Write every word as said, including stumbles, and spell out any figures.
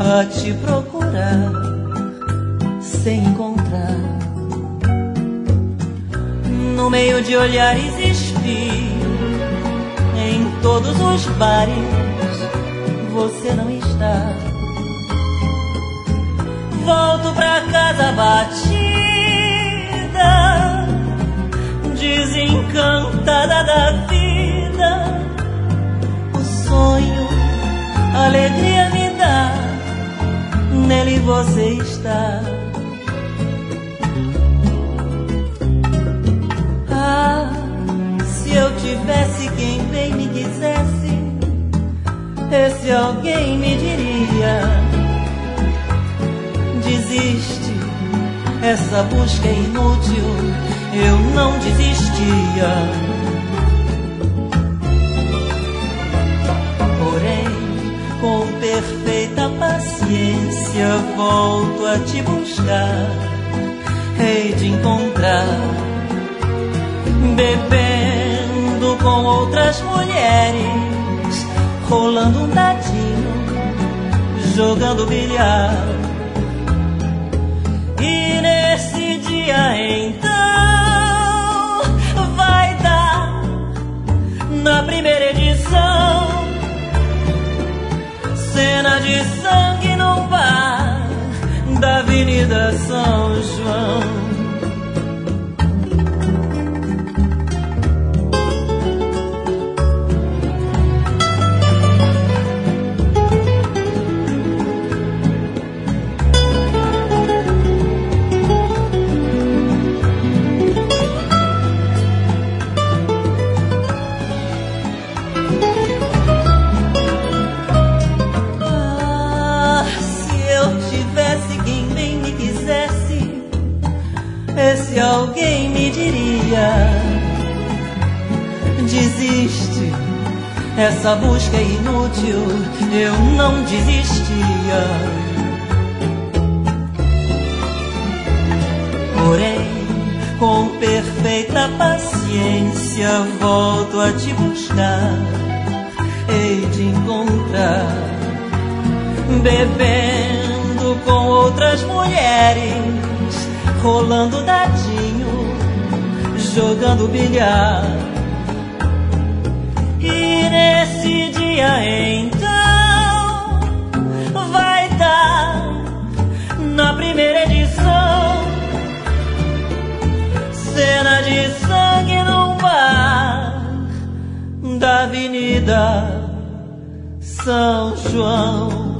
a te procurar sem encontrar. No meio de olhares espio, em todos os bares você não está. Volto pra casa batida, desencantada da vida. O sonho, a alegria me dá, nele você está. Ah, se eu tivesse quem bem me quisesse, esse alguém me diria: desiste, essa busca é inútil, eu não desistia. Porém, com perfeita paciência, volto a te buscar, hei de encontrar, bebendo com outras mulheres, rolando um dadinho, jogando bilhar. E nesse dia então vai dar, na primeira edição, cena de sangue no bar da Avenida São João. Esse alguém me diria: desiste, essa busca é inútil, eu não desistia. Porém, com perfeita paciência, volto a te buscar, hei de encontrar, bebendo com outras mulheres, rolando dadinho, jogando bilhar. E nesse dia então vai dar, na primeira edição, cena de sangue num bar da Avenida São João.